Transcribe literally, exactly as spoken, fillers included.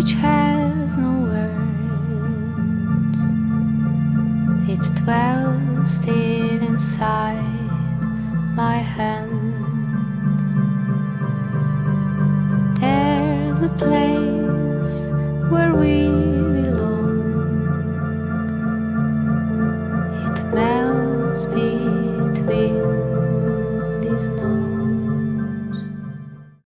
which has no words. It dwells deep inside my hand. There's a place